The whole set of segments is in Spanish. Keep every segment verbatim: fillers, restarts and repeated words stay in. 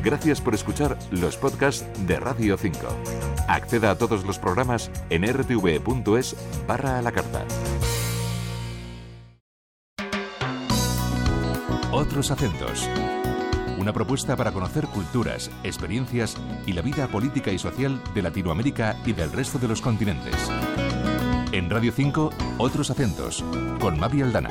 Gracias por escuchar los podcasts de Radio cinco. Acceda a todos los programas en r t v punto es barra a la carta. Otros acentos. Una propuesta para conocer culturas, experiencias y la vida política y social de Latinoamérica y del resto de los continentes. En Radio cinco, Otros acentos, con Mavi Aldana.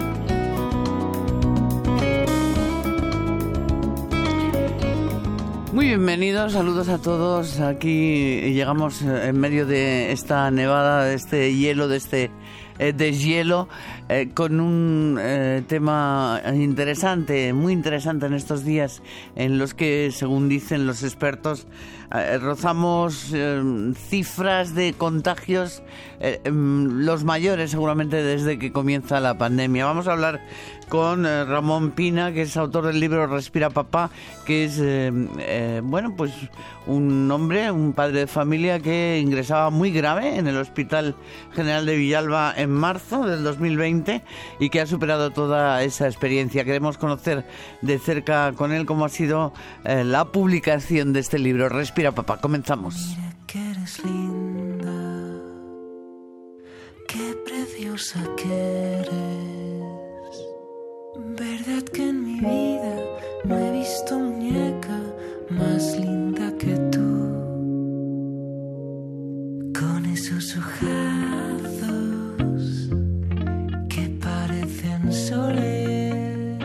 Muy bienvenidos, saludos a todos. Aquí llegamos en medio de esta nevada, de este hielo, de este eh, deshielo, eh, con un eh, tema interesante, muy interesante en estos días, en los que, según dicen los expertos, eh, rozamos eh, cifras de contagios, eh, eh, los mayores seguramente desde que comienza la pandemia. Vamos a hablar con eh, Ramón Pina, que es autor del libro Respira Papá, que es, eh, eh, bueno, pues un hombre, un padre de familia que ingresaba muy grave en el Hospital General de Villalba en marzo del dos mil veinte y que ha superado toda esa experiencia. Queremos conocer de cerca con él cómo ha sido eh, la publicación de este libro, Respira Papá. Comenzamos. Mira que eres linda, qué preciosa que eres. Verdad que en mi vida no he visto muñeca más linda que tú, con esos ojazos que parecen soles.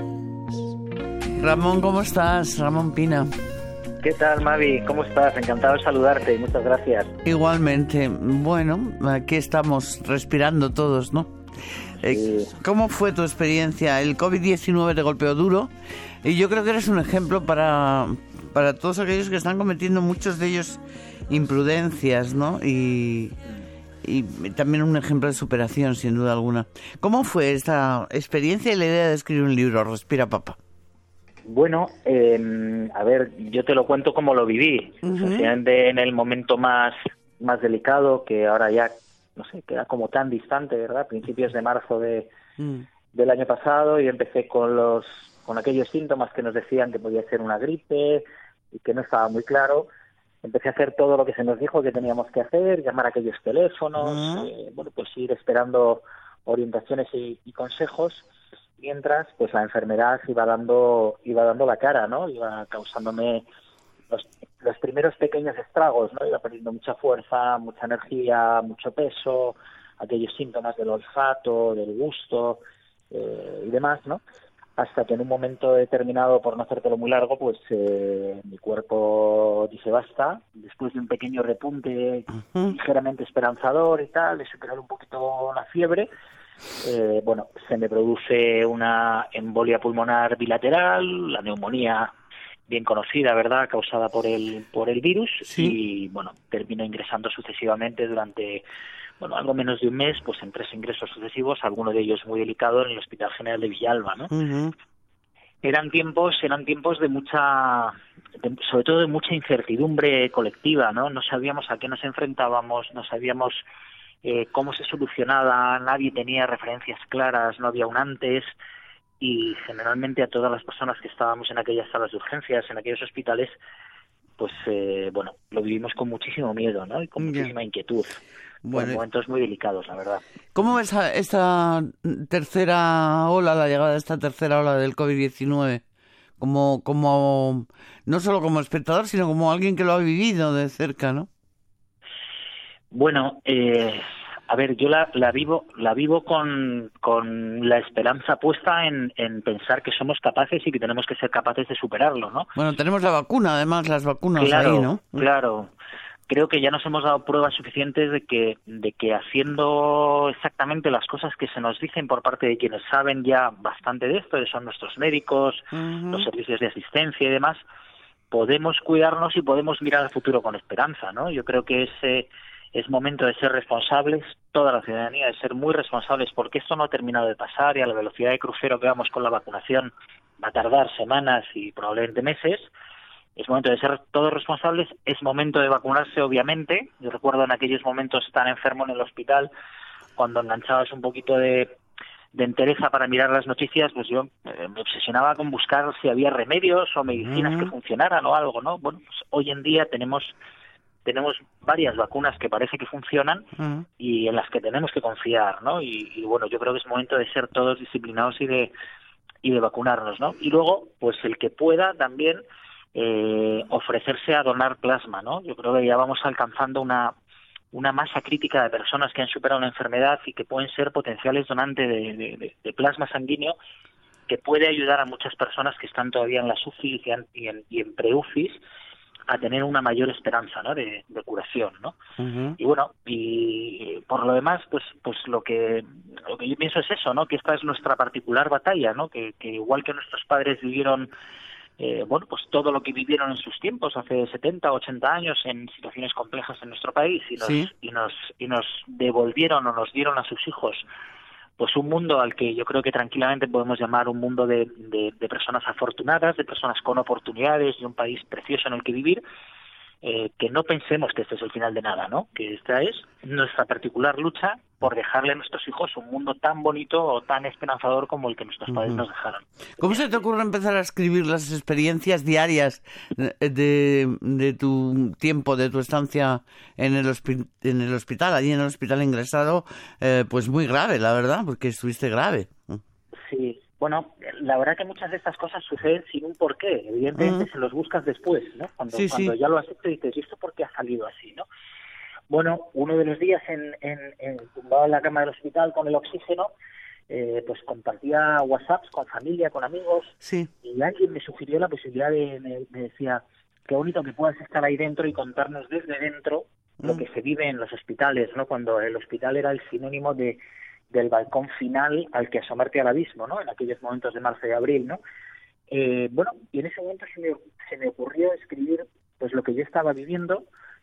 Ramón, ¿cómo estás? Ramón Pina. ¿Qué tal, Mavi? ¿Cómo estás? Encantado de saludarte y muchas gracias. Igualmente. Bueno, aquí estamos respirando todos, ¿no? Eh, ¿Cómo fue tu experiencia? El covid diecinueve te golpeó duro y yo creo que eres un ejemplo para, para todos aquellos que están cometiendo, muchos de ellos, imprudencias, ¿no? Y, y también un ejemplo de superación, sin duda alguna. ¿Cómo fue esta experiencia y la idea de escribir un libro, Respira Papá? Bueno, eh, a ver, yo te lo cuento como lo viví. Uh-huh. Especialmente en el momento más, más delicado, que ahora ya no sé, queda como tan distante, ¿verdad? Principios de marzo de, mm. del año pasado, y empecé con los con aquellos síntomas que nos decían que podía ser una gripe y que no estaba muy claro. Empecé a hacer todo lo que se nos dijo que teníamos que hacer, llamar a aquellos teléfonos, mm. eh, bueno, pues ir esperando orientaciones y, y consejos, mientras pues la enfermedad iba dando iba dando la cara, ¿no? Iba causándome los los primeros pequeños estragos, ¿no? Iba perdiendo mucha fuerza, mucha energía, mucho peso, aquellos síntomas del olfato, del gusto eh, y demás, ¿no? Hasta que en un momento determinado, por no hacértelo muy largo, pues eh, mi cuerpo dice basta. Después de un pequeño repunte uh-huh. ligeramente esperanzador y tal, de superar un poquito la fiebre, eh, bueno, se me produce una embolia pulmonar bilateral, la neumonía bien conocida, ¿verdad?, causada por el por el virus. Sí. Y, bueno, termino ingresando sucesivamente durante, bueno, algo menos de un mes, pues en tres ingresos sucesivos, alguno de ellos muy delicado, en el Hospital General de Villalba, ¿no? Uh-huh. Eran tiempos, eran tiempos de mucha, de, sobre todo de mucha incertidumbre colectiva, ¿no? No sabíamos a qué nos enfrentábamos, no sabíamos eh, cómo se solucionaba, nadie tenía referencias claras, no había un antes. Y generalmente a todas las personas que estábamos en aquellas salas de urgencias, en aquellos hospitales, pues eh, bueno, lo vivimos con muchísimo miedo, ¿no? Y con yeah. muchísima inquietud. Bueno, momentos muy delicados, la verdad. ¿Cómo ves esta tercera ola, la llegada de esta tercera ola del covid diecinueve? Como, como, no solo como espectador, sino como alguien que lo ha vivido de cerca, ¿no? Bueno, eh... A ver, yo la, la vivo la vivo con, con la esperanza puesta en, en pensar que somos capaces y que tenemos que ser capaces de superarlo, ¿no? Bueno, tenemos la vacuna, además, las vacunas claro, ahí, ¿no? Claro, creo que ya nos hemos dado pruebas suficientes de que, de que haciendo exactamente las cosas que se nos dicen por parte de quienes saben ya bastante de esto, que son nuestros médicos, uh-huh. los servicios de asistencia y demás, podemos cuidarnos y podemos mirar al futuro con esperanza, ¿no? Yo creo que ese... Es momento de ser responsables, toda la ciudadanía, de ser muy responsables, porque esto no ha terminado de pasar y a la velocidad de crucero que vamos con la vacunación va a tardar semanas y probablemente meses. Es momento de ser todos responsables, es momento de vacunarse, obviamente. Yo recuerdo en aquellos momentos tan enfermo en el hospital, cuando enganchabas un poquito de, de entereza para mirar las noticias, pues yo eh, me obsesionaba con buscar si había remedios o medicinas uh-huh. que funcionaran o algo, ¿no? Bueno, pues hoy en día tenemos tenemos varias vacunas que parece que funcionan uh-huh. y en las que tenemos que confiar, ¿no? Y, y bueno, yo creo que es momento de ser todos disciplinados y de y de vacunarnos, ¿no? Y luego, pues el que pueda también eh, ofrecerse a donar plasma, ¿no? Yo creo que ya vamos alcanzando una una masa crítica de personas que han superado una enfermedad y que pueden ser potenciales donantes de, de, de plasma sanguíneo, que puede ayudar a muchas personas que están todavía en las U C I y en, y en pre-U C Is a tener una mayor esperanza, ¿no? de, de curación, ¿no? Uh-huh. Y bueno, y por lo demás, pues pues lo que lo que yo pienso es eso, ¿no? Que esta es nuestra particular batalla, ¿no? Que, que igual que nuestros padres vivieron Eh, bueno, pues todo lo que vivieron en sus tiempos, hace setenta, ochenta años, en situaciones complejas en nuestro país, y nos, ¿sí? y nos y nos devolvieron o nos dieron a sus hijos pues un mundo al que yo creo que tranquilamente podemos llamar un mundo de, de, de personas afortunadas, de personas con oportunidades, de un país precioso en el que vivir, eh, que no pensemos que este es el final de nada, ¿no? Que esta es nuestra particular lucha por dejarle a nuestros hijos un mundo tan bonito o tan esperanzador como el que nuestros padres uh-huh. nos dejaron. ¿Cómo se te ocurre empezar a escribir las experiencias diarias de, de tu tiempo, de tu estancia en el, hospi- en el hospital, allí en el hospital ingresado, eh, pues muy grave, la verdad, porque estuviste grave? Sí, bueno, la verdad que muchas de estas cosas suceden sin un porqué. Evidentemente uh-huh. se los buscas después, ¿no? Cuando, sí, cuando sí. ya lo has hecho y dices, ¿y esto por qué ha salido así, no? Bueno, uno de los días en, en, en tumbado en la cama del hospital con el oxígeno, eh, pues compartía WhatsApps con familia, con amigos, sí. y alguien me sugirió la posibilidad de, me, me decía, qué bonito que puedas estar ahí dentro y contarnos desde dentro mm. lo que se vive en los hospitales, ¿no? Cuando el hospital era el sinónimo de del balcón final al que asomarte al abismo, ¿no? En aquellos momentos de marzo y abril, ¿no? Eh, bueno, y en ese momento se me, se me ocurrió escribir pues lo que yo estaba viviendo,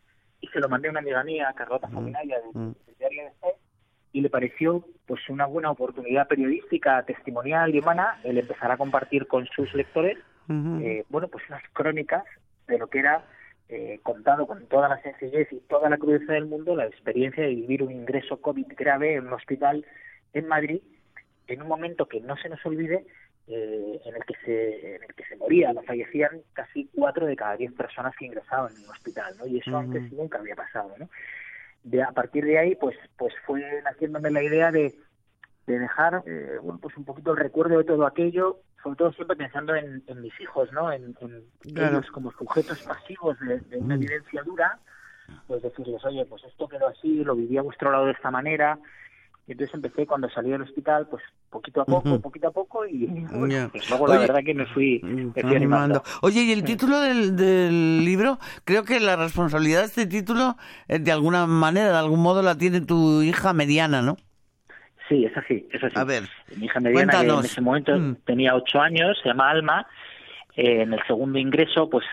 y se lo mandé a una amiga mía, Carlota Fominaya, del mm. de Diario de Fe, y le pareció pues una buena oportunidad periodística, testimonial y humana el empezar a compartir con sus lectores uh-huh. eh, bueno, pues unas crónicas de lo que era eh, contado con toda la sencillez y toda la crudeza del mundo la experiencia de vivir un ingreso COVID grave en un hospital en Madrid, en un momento que no se nos olvide, Eh, en el que se en el que se morían o fallecían casi cuatro de cada diez personas que ingresaban en un hospital, ¿no? Y eso uh-huh. antes nunca había pasado, ¿no? De, a partir de ahí, pues pues fue naciéndome la idea de, de dejar eh, bueno, pues un poquito el recuerdo de todo aquello, sobre todo siempre pensando en, en mis hijos, ¿no? En, en claro. ellos como sujetos pasivos de, de una uh-huh. vivencia dura, pues decirles, oye, pues esto quedó así, lo viví a vuestro lado de esta manera. Y entonces empecé cuando salí del hospital, pues poquito a poco, uh-huh. poquito a poco, y bueno, yeah. pues luego la Oye, verdad que me fui, me fui animando. Oye, y el título del, del libro, creo que la responsabilidad de este título, eh, de alguna manera, de algún modo, la tiene tu hija mediana, ¿no? Sí, es así, es así. A ver, mi hija mediana, cuéntanos. que en ese momento mm. tenía ocho años, se llama Alma. Eh, en el segundo ingreso, pues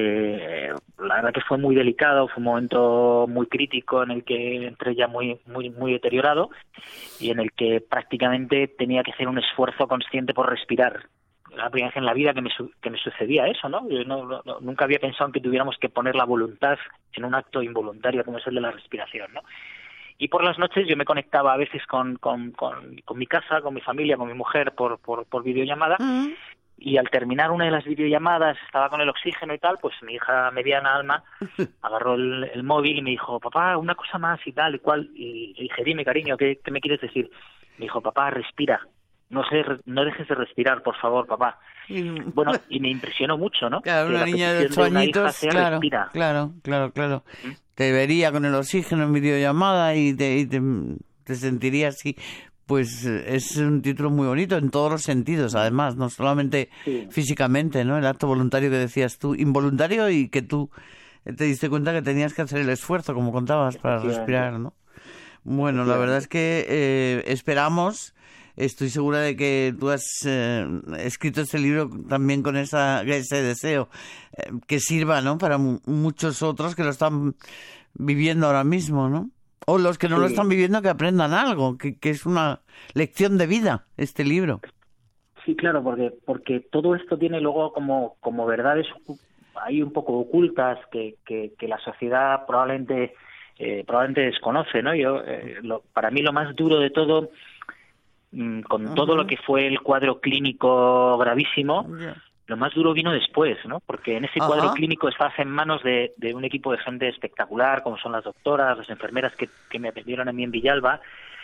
eh, la verdad que fue muy delicado, fue un momento muy crítico en el que entré ya muy muy muy deteriorado y en el que prácticamente tenía que hacer un esfuerzo consciente por respirar. La primera vez en la vida que me, su- que me sucedía eso, ¿no? Yo no, no, no nunca había pensado en que tuviéramos que poner la voluntad en un acto involuntario como es el de la respiración, ¿no? Y por las noches yo me conectaba a veces con con, con, con mi casa, con mi familia, con mi mujer por por, por videollamada. Uh-huh. Y al terminar una de las videollamadas, estaba con el oxígeno y tal, pues mi hija mediana, Alma, agarró el, el móvil y me dijo, papá, una cosa más y tal y cual. Y le dije, dime, cariño, ¿qué, qué me quieres decir? Me dijo, papá, respira. No sé, no dejes de respirar, por favor, papá. Bueno, y me impresionó mucho, ¿no? Claro, que una niña de ocho añitos, claro, respira. claro, claro, claro. ¿Mm? Te vería con el oxígeno en videollamada y te, y te, te sentiría así. Pues es un título muy bonito en todos los sentidos, además, no solamente sí. físicamente, ¿no? El acto voluntario que decías tú, involuntario, y que tú te diste cuenta que tenías que hacer el esfuerzo, como contabas, para respirar, ¿no? Bueno, la verdad es que eh, esperamos, estoy segura de que tú has eh, escrito este libro también con esa, ese deseo, eh, que sirva, ¿no? Para m- muchos otros que lo están viviendo ahora mismo, ¿no? O los que no sí. lo están viviendo, que aprendan algo, que, que es una lección de vida, este libro. Sí, claro, porque porque todo esto tiene luego como, como verdades ahí un poco ocultas que, que, que la sociedad probablemente eh, probablemente desconoce, ¿no? Yo eh, lo, para mí lo más duro de todo mm, con Ajá. todo lo que fue el cuadro clínico gravísimo, Ya. lo más duro vino después, ¿no? Porque en ese Ajá. cuadro clínico estás en manos de, de un equipo de gente espectacular, como son las doctoras, las enfermeras que, que me atendieron a mí en Villalba,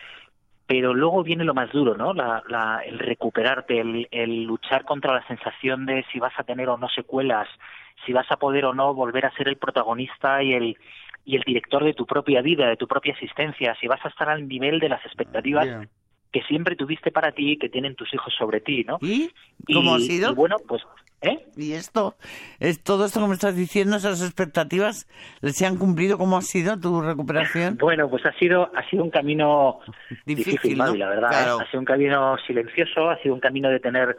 pero luego viene lo más duro, ¿no? La, la, el recuperarte, el, el luchar contra la sensación de si vas a tener o no secuelas, si vas a poder o no volver a ser el protagonista y el y el director de tu propia vida, de tu propia existencia, si vas a estar al nivel de las expectativas Ya. que siempre tuviste para ti y que tienen tus hijos sobre ti, ¿no? ¿Y cómo ha Y- sido? Y bueno, pues, ¿eh? ¿Y esto? ¿Es todo esto que me estás diciendo, esas expectativas, se han cumplido? ¿Cómo ha sido tu recuperación? Bueno, pues ha sido ha sido un camino Difícil, difícil, ¿no? Mavi, la verdad. Claro. ¿eh? Ha sido un camino silencioso, ha sido un camino de tener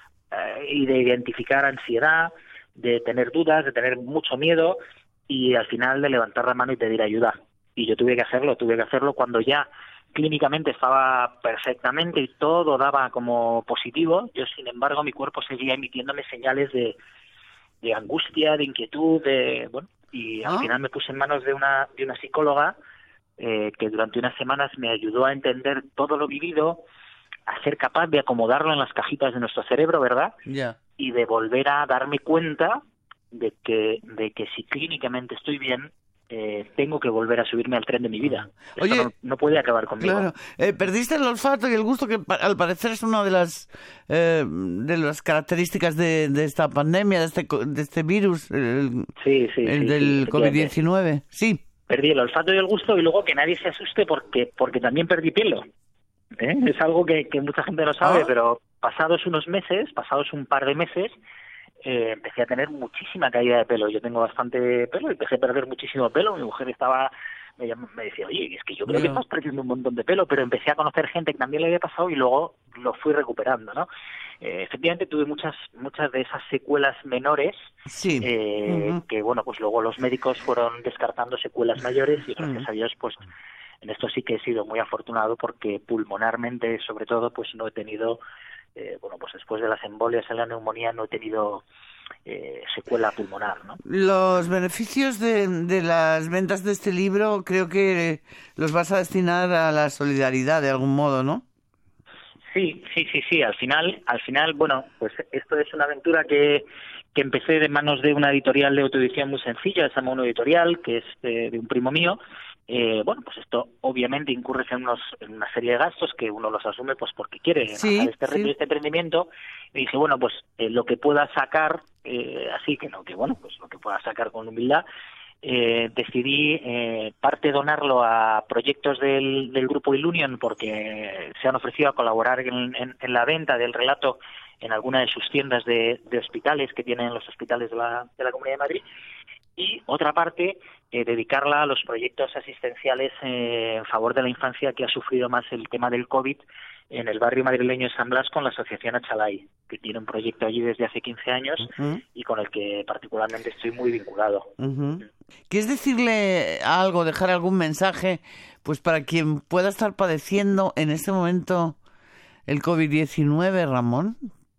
eh, y de identificar ansiedad, de tener dudas, de tener mucho miedo y al final de levantar la mano y pedir ayuda. Y yo tuve que hacerlo, tuve que hacerlo cuando ya clínicamente estaba perfectamente y todo daba como positivo. Yo, sin embargo, mi cuerpo seguía emitiéndome señales de, de angustia, de inquietud, de bueno, y al ¿Ah? final me puse en manos de una de una psicóloga eh, que durante unas semanas me ayudó a entender todo lo vivido, a ser capaz de acomodarlo en las cajitas de nuestro cerebro, ¿verdad? Ya. Y de volver a darme cuenta de que de que si clínicamente estoy bien, eh, tengo que volver a subirme al tren de mi vida. Esto Oye, no, no puede acabar conmigo. Claro. Eh, perdiste el olfato y el gusto, que pa- al parecer es una de las eh, de las características de, de esta pandemia, de este co- de este virus, el, Sí, sí, el sí, del sí, COVID efectivamente. diecinueve. Sí. Perdí el olfato y el gusto y luego que nadie se asuste porque porque también perdí pelo. ¿Eh? Es algo que, que mucha gente no sabe, Ah. pero pasados unos meses, pasados un par de meses, eh, empecé a tener muchísima caída de pelo. Yo tengo bastante pelo y empecé a perder muchísimo pelo. Mi mujer estaba me, llam- me decía, oye, es que yo creo Ya. que estás perdiendo un montón de pelo, pero empecé a conocer gente que también le había pasado y luego lo fui recuperando, ¿no? Eh, efectivamente tuve muchas muchas de esas secuelas menores Sí. eh, Ujú. que bueno, pues luego los médicos fueron descartando secuelas mayores y gracias Mm. a Dios pues en esto sí que he sido muy afortunado porque pulmonarmente sobre todo pues no he tenido eh, bueno, pues después de las embolias en la neumonía no he tenido eh, secuela pulmonar, ¿no? Los beneficios de, de las ventas de este libro creo que los vas a destinar a la solidaridad de algún modo, ¿no? Sí, sí, sí, sí. Al final, al final, bueno, pues esto es una aventura que, que empecé de manos de una editorial de autoedición muy sencilla, se llama Uno Editorial, que es eh, de un primo mío. Eh, bueno, pues esto obviamente incurre en, unos, en una serie de gastos que uno los asume pues porque quiere Sí, lanzar este, sí. este emprendimiento. Y dije, bueno, pues eh, lo que pueda sacar, eh, así que no, que bueno, pues lo que pueda sacar con humildad. Eh, decidí eh, parte donarlo a proyectos del, del grupo Ilunion porque se han ofrecido a colaborar en, en, en la venta del relato en alguna de sus tiendas de, de hospitales que tienen los hospitales de la, de la Comunidad de Madrid, y otra parte eh, dedicarla a los proyectos asistenciales eh, en favor de la infancia que ha sufrido más el tema del COVID en el barrio madrileño de San Blas con la Asociación Achalay, que tiene un proyecto allí desde hace quince años Ujú. y con el que particularmente estoy muy vinculado. Ujú. ¿Quieres decirle algo, dejar algún mensaje, pues para quien pueda estar padeciendo en este momento el COVID diecinueve, Ramón?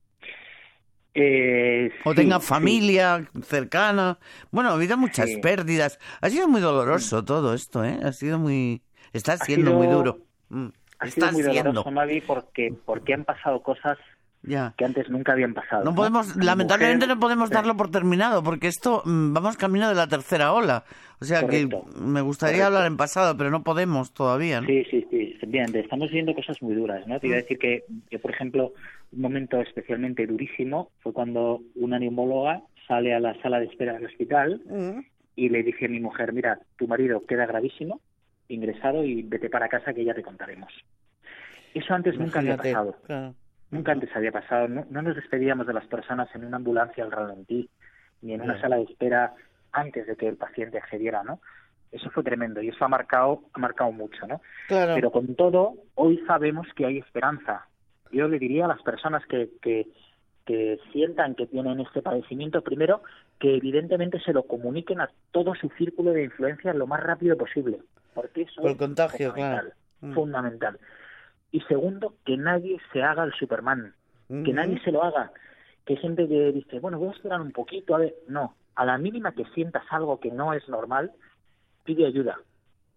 Eh, O sí, tenga sí. familia cercana. Bueno, ha habido muchas Sí. pérdidas. Ha sido muy doloroso todo esto, ¿eh? Ha sido muy... Está siendo sido- muy duro. Mm. Ha Está sido muy siendo. doloroso, Mavi, porque, porque han pasado cosas Ya. que antes nunca habían pasado. No podemos, Mi lamentablemente mujer- no podemos sí. darlo por terminado, porque esto mm, vamos camino de la tercera ola. O sea Correcto. que me gustaría Correcto. hablar en pasado, pero no podemos todavía, ¿no? Sí, sí, sí, efectivamente. Estamos viendo cosas muy duras, ¿no? Te Mm. iba a decir que, que, por ejemplo, un momento especialmente durísimo fue cuando una neumóloga sale a la sala de espera del hospital Mm. y le dice a mi mujer, mira, tu marido queda gravísimo, ingresado, y vete para casa que ya te contaremos. Eso antes nunca había Imagínate, pasado. claro. Nunca antes había pasado. No, no nos despedíamos de las personas en una ambulancia al ralentí, ni en una Ya. sala de espera antes de que el paciente accediera, ¿no? Eso fue tremendo y eso ha marcado, ha marcado mucho, ¿no? Claro. Pero con todo, hoy sabemos que hay esperanza. Yo le diría a las personas que, que, que sientan que tienen este padecimiento, primero, que evidentemente se lo comuniquen a todo su círculo de influencia lo más rápido posible, porque eso Por el es contagio, fundamental, claro. Mm. fundamental. Y segundo, que nadie se haga el Superman, que Ujú. nadie se lo haga. Que hay gente que dice, bueno, voy a esperar un poquito, a ver, no. A la mínima que sientas algo que no es normal, pide ayuda.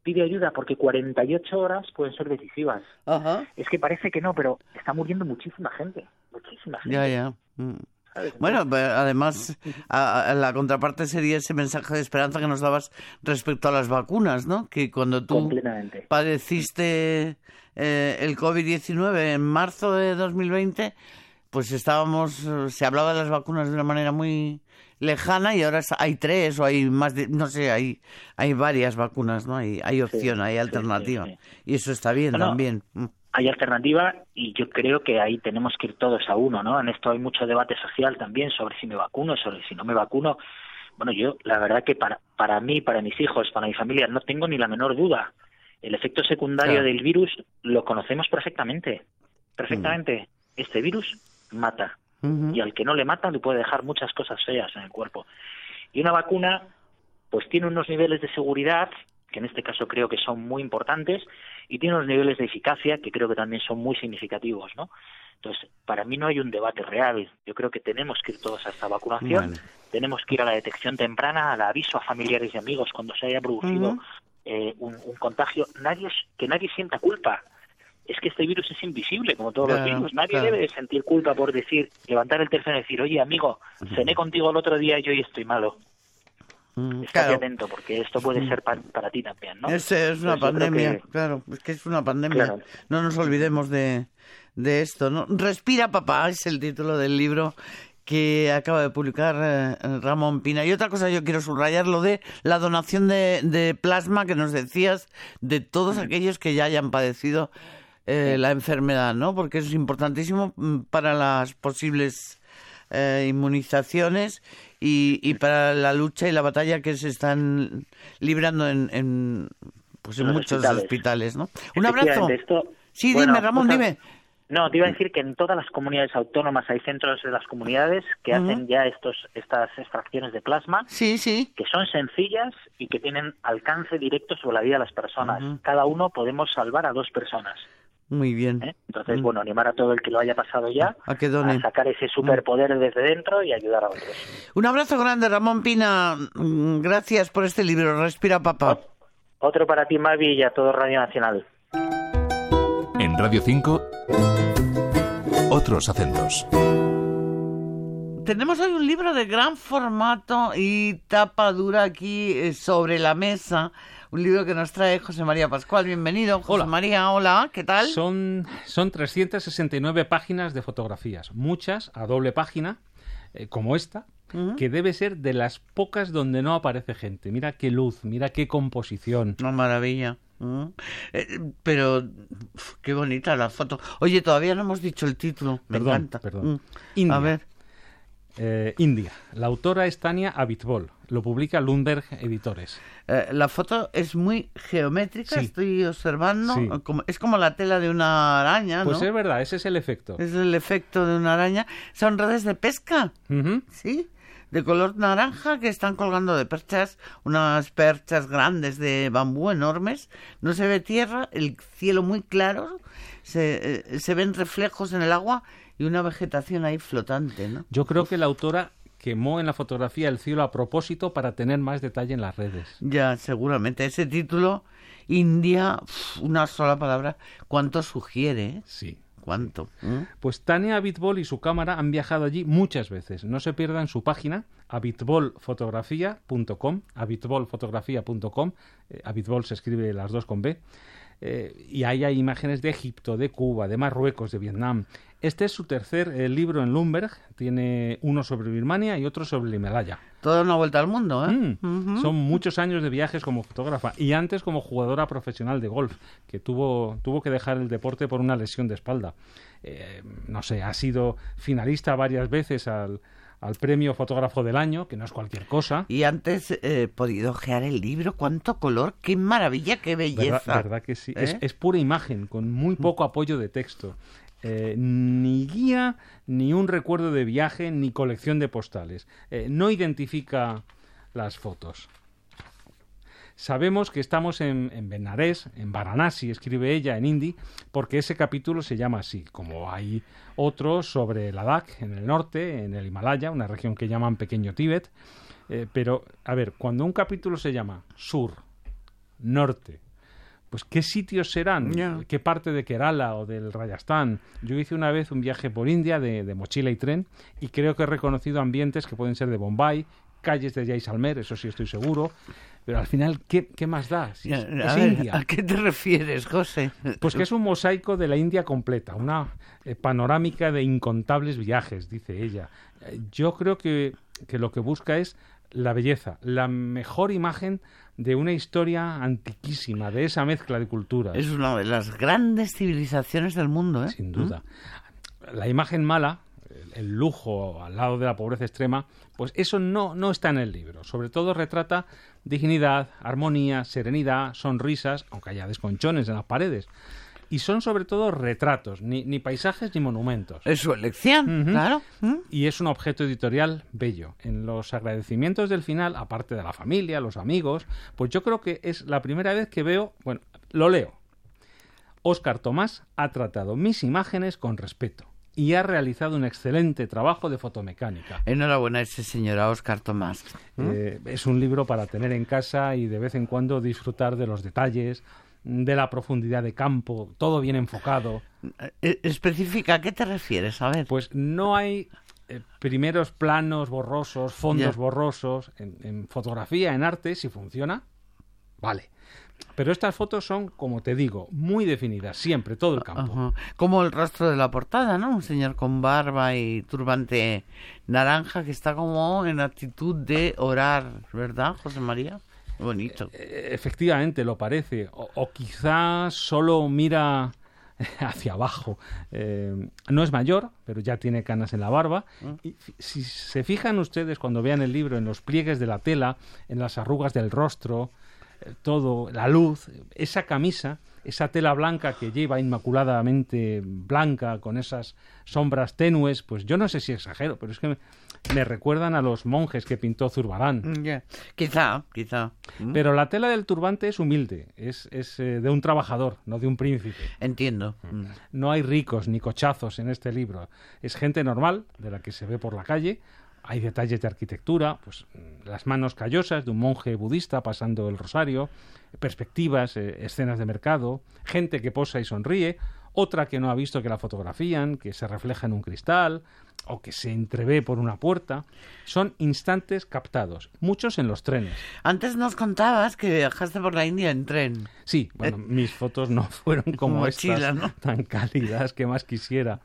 pide ayuda porque cuarenta y ocho horas pueden ser decisivas. Ajá. Es que parece que no, pero está muriendo muchísima gente, muchísima gente. Ya, ya. Mm. ¿Sabes? Bueno, pero además, a, a la contraparte sería ese mensaje de esperanza que nos dabas respecto a las vacunas, ¿no? Que cuando tú Completamente. padeciste eh, el covid diecinueve en marzo de dos mil veinte, pues estábamos, se hablaba de las vacunas de una manera muy lejana y ahora hay tres o hay más de, no sé, hay hay varias vacunas, ¿no? Hay, hay opción, Sí, hay sí, alternativa. sí, sí. Y eso está bien Bueno, también. Hay alternativa y yo creo que ahí tenemos que ir todos a uno, ¿no? En esto hay mucho debate social también sobre si me vacuno, sobre si no me vacuno. Bueno, yo la verdad que para para mí, para mis hijos, para mi familia, no tengo ni la menor duda. El efecto secundario Claro. del virus lo conocemos perfectamente. Perfectamente. Mm. Este virus mata. Uh-huh. Y al que no le mata le puede dejar muchas cosas feas en el cuerpo. Y una vacuna pues tiene unos niveles de seguridad que en este caso creo que son muy importantes, y tiene unos niveles de eficacia que creo que también son muy significativos, ¿no? Entonces, para mí no hay un debate real. Yo creo que tenemos que ir todos a esta vacunación, bueno. tenemos que ir a la detección temprana, al aviso a familiares y amigos cuando se haya producido uh-huh. eh, un, un contagio. Nadie que nadie sienta culpa. Es que este virus es invisible, como todos claro, los virus. Nadie claro. debe sentir culpa por decir, levantar el teléfono y decir, oye, amigo, uh-huh. cené contigo el otro día y hoy estoy malo. Mm, Estate claro. atento, porque esto puede ser pa- para ti también, ¿no? Es, es una pues pandemia, que... claro, es que es una pandemia. Claro. No nos olvidemos de, de esto, ¿no? Respira, papá, es el título del libro que acaba de publicar eh, Ramón Pina. Y otra cosa yo quiero subrayar, lo de la donación de, de plasma que nos decías, de todos aquellos que ya hayan padecido eh, sí. la enfermedad, ¿no? Porque eso es importantísimo para las posibles eh, inmunizaciones y, y para la lucha y la batalla que se están librando en, en, pues en muchos hospitales, hospitales ¿no? Un abrazo. Esto, sí, bueno, dime, Ramón, muchas... dime. No, te iba a decir que en todas las comunidades autónomas hay centros de las comunidades que uh-huh. hacen ya estos estas extracciones de plasma, sí, sí. que son sencillas y que tienen alcance directo sobre la vida de las personas. Uh-huh. Cada uno podemos salvar a dos personas. Muy bien. ¿Eh? Entonces, uh-huh. bueno, animar a todo el que lo haya pasado ya a, que done. a sacar ese superpoder uh-huh. desde dentro y ayudar a otros. Un abrazo grande, Ramón Pina. Gracias por este libro. Respira, papá. Otro para ti, Mavi, y a todo Radio Nacional. En Radio cinco, otros acentos. Tenemos hoy un libro de gran formato y tapa dura aquí sobre la mesa. Un libro que nos trae José María Pascual. Bienvenido, José hola. María. Hola, ¿qué tal? Son, son trescientas sesenta y nueve páginas de fotografías, muchas a doble página, eh, como esta, uh-huh. que debe ser de las pocas donde no aparece gente. Mira qué luz, mira qué composición. Una maravilla. Uh-huh. Eh, pero uf, qué bonita la foto. Oye, todavía no hemos dicho el título. Me perdón, encanta. Perdón. Uh. India. A ver. Eh, India. La autora es Tania Abitbol. Lo publica Lundberg Editores. Eh, la foto es muy geométrica, sí. estoy observando. Sí. Como, es como la tela de una araña, ¿no? Pues es verdad, ese es el efecto. Es el efecto de una araña. Son redes de pesca, uh-huh. ¿sí? De color naranja que están colgando de perchas, unas perchas grandes de bambú enormes. No se ve tierra, el cielo muy claro, se, eh, se ven reflejos en el agua y una vegetación ahí flotante, ¿no? Yo creo que la autora quemó en la fotografía el cielo a propósito para tener más detalle en las redes. Ya, seguramente. Ese título, India, una sola palabra, ¿cuánto sugiere? ¿eh? Sí. ¿Cuánto? ¿Eh? Pues Tania Abitbol y su cámara han viajado allí muchas veces. No se pierdan su página, abitbol fotografía punto com, abitbol fotografía punto com. Eh, Abitbol se escribe las dos con B. Eh, y ahí hay imágenes de Egipto, de Cuba, de Marruecos, de Vietnam. Este es su tercer eh, libro en Lundberg. Tiene uno sobre Birmania y otro sobre el Himalaya. Toda una vuelta al mundo, ¿eh? Mm, uh-huh. Son muchos años de viajes como fotógrafa y antes como jugadora profesional de golf, que tuvo, tuvo que dejar el deporte por una lesión de espalda. Eh, no sé, ha sido finalista varias veces al... al premio Fotógrafo del Año, que no es cualquier cosa. Y antes he eh, podido ojear el libro. ¡Cuánto color! ¡Qué maravilla! ¡Qué belleza! ¿Verdad, verdad que sí? ¿Eh? Es, es pura imagen, con muy poco apoyo de texto. Eh, ni guía, ni un recuerdo de viaje, ni colección de postales. Eh, no identifica las fotos. Sabemos que estamos en, en Benares, en Varanasi, escribe ella en hindi, porque ese capítulo se llama así, como hay otros sobre Ladakh, en el norte, en el Himalaya, una región que llaman Pequeño Tíbet. Eh, pero, a ver, cuando un capítulo se llama sur, norte, pues ¿qué sitios serán? Yeah. ¿Qué parte de Kerala o del Rajasthan? Yo hice una vez un viaje por India de, de mochila y tren y creo que he reconocido ambientes que pueden ser de Bombay, calles de Jaisalmer, eso sí estoy seguro, pero al final, ¿qué, qué más da? Si es, A es ver, India. ¿a qué te refieres, José? Pues que es un mosaico de la India completa, una eh, panorámica de incontables viajes, dice ella. Eh, yo creo que, que lo que busca es la belleza, la mejor imagen de una historia antiquísima, de esa mezcla de culturas. Es una de las grandes civilizaciones del mundo, ¿eh? Sin duda. La imagen mala, el lujo al lado de la pobreza extrema, pues eso no, no está en el libro. Sobre todo retrata dignidad, armonía, serenidad, sonrisas, aunque haya desconchones en las paredes. Y son sobre todo retratos, ni, ni paisajes ni monumentos. Es su elección, Ujú. claro. ¿Mm? Y es un objeto editorial bello. En los agradecimientos del final, aparte de la familia, los amigos, pues yo creo que es la primera vez que veo, bueno, lo leo. Óscar Tomás ha tratado mis imágenes con respeto y ha realizado un excelente trabajo de fotomecánica. Enhorabuena a ese señor, a Óscar Tomás. ¿Mm? Eh, es un libro para tener en casa y de vez en cuando disfrutar de los detalles, de la profundidad de campo, todo bien enfocado. Eh, Especifica, ¿a qué te refieres? A ver. Pues no hay eh, primeros planos borrosos, fondos Ya. borrosos. En, en fotografía, en arte, si funciona, vale. Pero estas fotos son, como te digo, muy definidas, siempre, todo el campo. Ajá. Como el rostro de la portada, ¿no? Un señor con barba y turbante naranja que está como en actitud de orar, ¿verdad, José María? Bonito. Eh, Efectivamente, lo parece. O, o quizás solo mira hacia abajo. Eh, no es mayor, pero ya tiene canas en la barba. Y fi- si se fijan ustedes cuando vean el libro en los pliegues de la tela, en las arrugas del rostro, eh, todo, la luz, esa camisa, esa tela blanca que lleva inmaculadamente blanca con esas sombras tenues, pues yo no sé si exagero, pero es que me, me recuerdan a los monjes que pintó Zurbarán. Ya. Quizá, quizá. ¿Mm? Pero la tela del turbante es humilde, es, es eh, de un trabajador, no de un príncipe. Entiendo. Mm. No hay ricos ni cochazos en este libro. Es gente normal, de la que se ve por la calle. Hay detalles de arquitectura, pues mm, las manos callosas de un monje budista pasando el rosario, perspectivas, eh, escenas de mercado, gente que posa y sonríe, otra que no ha visto que la fotografían, que se refleja en un cristal o que se entrevé por una puerta. Son instantes captados, muchos en los trenes. Antes nos contabas que viajaste por la India en tren. Sí, bueno, mis fotos no fueron como Mochila, estas, ¿no? tan cálidas que más quisiera.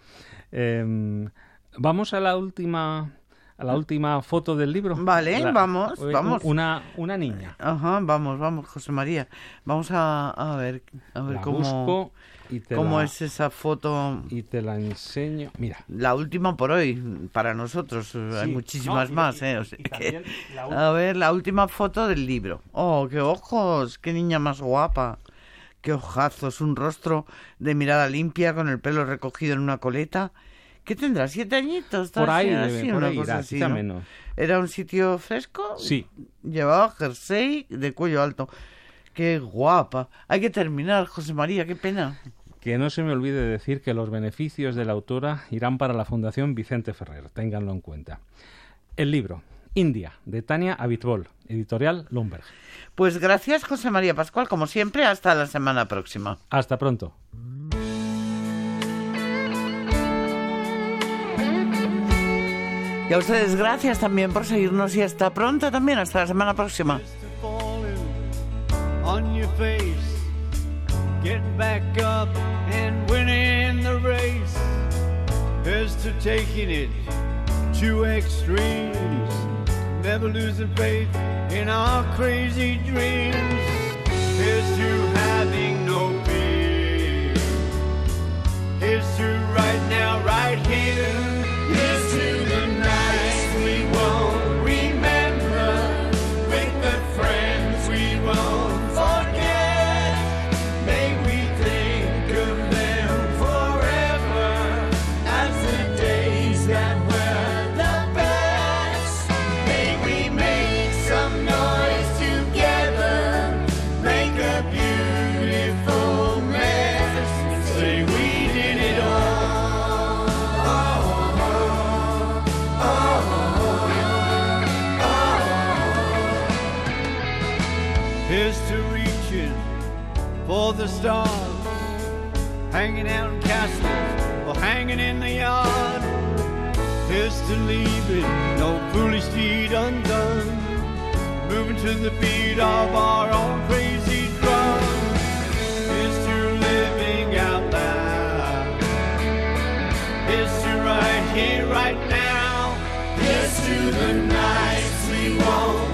Eh, vamos a la última, a la última foto del libro. Vale, La- vamos, eh, vamos. Una, una niña. Ajá, vamos, vamos, José María. Vamos a, a ver, a ver La cómo, busco y te, cómo la, es esa foto. y te la enseño. Mira. La última por hoy, para nosotros. Hay Sí, muchísimas no, y- más, y- ¿eh? O y sea también que- la ul- A ver, la última foto del libro. ¡Oh, qué ojos! ¡Qué niña más guapa! ¡Qué ojazos! Un rostro de mirada limpia con el pelo recogido en una coleta. ¿Qué tendrá? ¿Siete añitos? Por ahí, Así, debe, por una ahí cosa irá, así, quizá ¿no? menos. ¿Era un sitio fresco? Sí. Llevaba jersey de cuello alto. ¡Qué guapa! Hay que terminar, José María, qué pena. Que no se me olvide decir que los beneficios de la autora irán para la Fundación Vicente Ferrer, ténganlo en cuenta. El libro, India, de Tania Abitbol, editorial Lumberg. Pues gracias, José María Pascual, como siempre, hasta la semana próxima. Hasta pronto. Y a ustedes gracias también por seguirnos y hasta pronto también, hasta la semana próxima. On your face, getting back up and winning the race. Here's to taking it to extremes, never losing faith in our crazy dreams. Here's to having no fear. Here's to right now, right here. Here's to the nights we won't remember, with the friends we won't forget. May we think of them forever as the days that were the best. May we make some noise together, make a beautiful mess. Say we did it all. Oh, oh, oh. for the stars, hanging out in castles or hanging in the yard. Here's to leaving no foolish deed undone, moving to the beat of our own crazy drum. Here's to living out loud, here's to right here, right now. Here's to the nights we won't